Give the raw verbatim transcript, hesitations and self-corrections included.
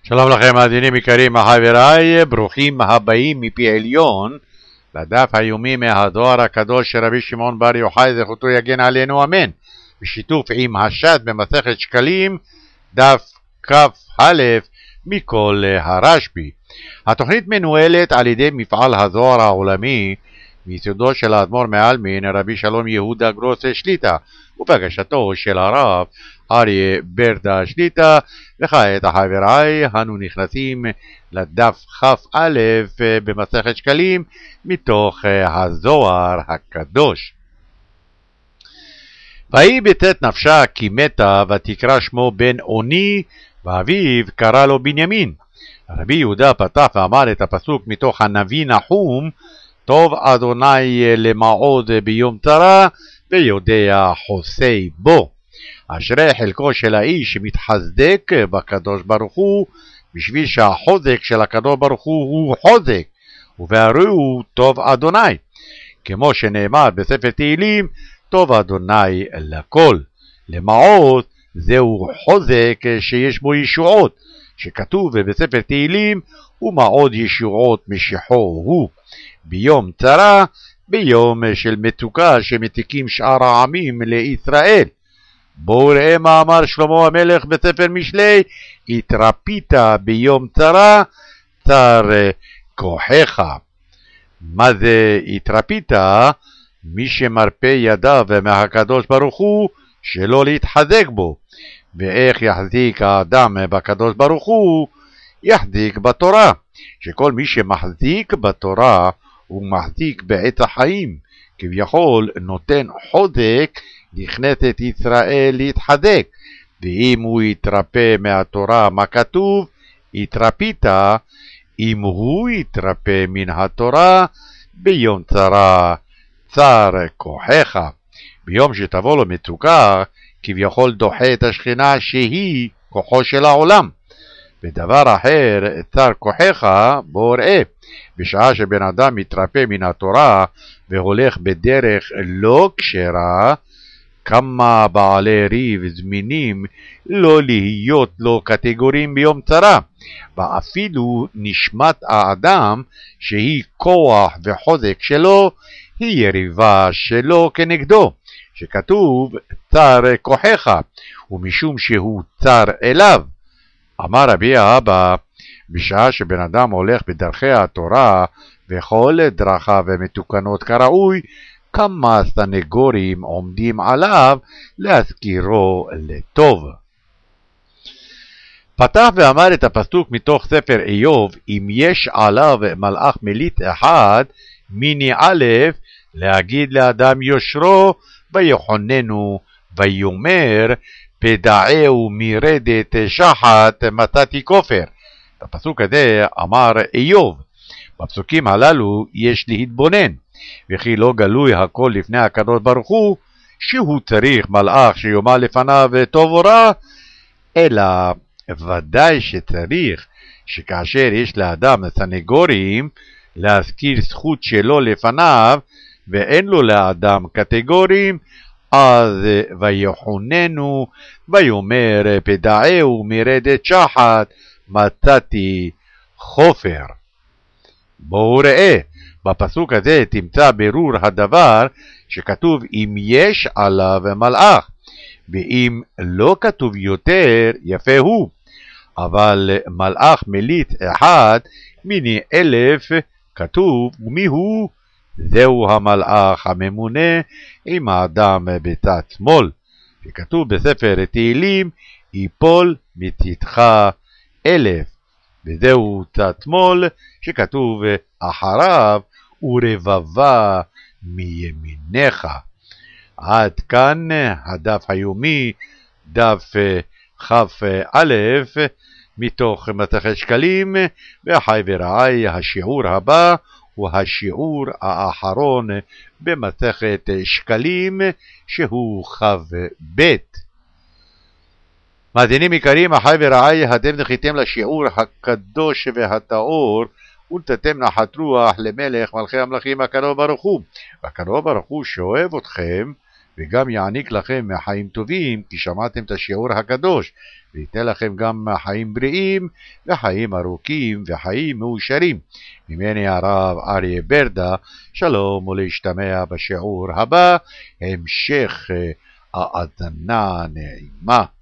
שלום לכם מאזינים יקרים חבריי, ברוכים הבאים מפי עליון לדף היומי מהזוהר הקדוש של רבי שמעון בר יוחאי זכותו יגן עלינו אמן, בשיתוף עם הש"ס במסכת שקלים דף כ"א מכל הרשב"י. התוכנית מנוהלת על ידי מפעל הזוהר העולמי מיסודו של האדמו"ר מעלמין רבי שלום יהודה גרוס שליט"א ובהגשתו של הרב אריה ברדה שליט"א. וכעת חבריי, אנו נכנסים לדף כ"א במסכת שקלים מתוך הזוהר הקדוש. ויהי בצאת נפשה כי מתה ותקרא שמו בן אוני, ואביו קרא לו בנימין. רבי יהודה פתח ואמר את הפסוק מתוך הנביא נחום: טוב אדוני למעוד ביום צרה ויודע חוסי בו. אשרי חלקו של האיש שמתחזק בקדוש ברוך הוא, בשביל שהחוזק של הקדוש ברוך הוא הוא חוזק, ובהראו טוב אדוני, כמו שנאמר בספר תהילים: טוב אדוני לכל. למעוד זהו חוזק שיש בו ישועות, שכתוב בספר תהילים: ומעוד ישועות משיחו הוא. ביום צרה, ביום של מצוקה שמתיקים שאר העמים לישראל. בואו ראה מה אמר שלמה המלך בספר משלי: התרפית ביום צרה צר כוחך. מה זה התרפית? מי שמרפא ידיו מהקדוש ברוך הוא שלא להתחזק בו. ואיך יחזיק האדם בקדוש ברוך הוא? יחזיק בתורה, שכל מי שמחזיק בתורה הוא מחזיק בעץ החיים, כביכול נותן חוזק לכנסת ישראל להתחזק. ואם הוא יתרפא מהתורה, מה כתוב? התרפית. אם הוא יתרפא מן התורה, ביום צרה צר כוחך. ביום שתבוא לו מצוקה, כביכול דוחה את השכינה שהיא כוחו של העולם. ודבר אחר, צר כוחך, בוא ראה, בשעה שבן אדם מתרפא מן התורה והולך בדרך לא כשרה, כמה בעלי ריב זמינים לא להיות לו קטגוריים ביום צרה, ואפילו נשמת האדם שהיא כוח וחוזק שלו היא יריבה שלו כנגדו, שכתוב צר כוחך, ומשום שהוא צר אליו. אמר רבי האבא, בשעה שבן אדם הולך בדרכי התורה וכל דרכיו מתוקנות כראוי, כמה סנגורים עומדים עליו להזכירו לטוב. פתח ואמר את הפסוק מתוך ספר איוב: אם יש עליו מלאך מליץ אחד, מיני א', להגיד לאדם יושרו ויחוננו, ויאמר פדעהו מרדת שחת מצאתי כופר. בפסוק הזה אמר איוב. בפסוקים הללו יש להתבונן, וכי לא גלוי הכל לפני הקדוש ברוך הוא שהוא צריך מלאך שיאמר לפניו טוב או רע, אלא ודאי שצריך שכאשר יש לאדם סנגורים להזכיר זכות שלו לפניו ואין לו לאדם קטגורים, אז ויחוננו ויאמר פדעהו מרדת שחת מצאתי חופר. בואו ראה, בפסוק הזה תמצא ברור הדבר שכתוב אם יש עליו מלאך, ואם לא כתוב יותר יפה הוא. אבל מלאך מליץ אחד מיני אלף כתוב, ומי הוא? זהו המלאך הממונה עם האדם בצד שמאל, שכתוב בספר תהילים: יפול מצדך אלף. וזהו צד שמאל שכתוב אחריו: ורבבה מימינך. עד כאן הדף היומי, דף כ"א מתוך מסכת שקלים. ואחי ורעי, השיעור הבא הוא השיעור האחרון במסכת שקלים, שהוא כ"ב. מאזינים יקרים, אחי ורעי, אתם זכיתם לשיעור הקדוש והטהור ונתתם נחת רוח למלך מלכי המלכים הקדוש ברוך הוא. והקדוש ברוך הוא שאוהב אתכם וגם יעניק לכם מהחיים טובים, כי שמעתם את השיעור הקדוש, וייתן לכם גם מהחיים בריאים, וחיים ארוכים, וחיים מאושרים. ממני הרב אריה ברדה, שלום ולהשתמע בשיעור הבא, המשך האזנה נעימה.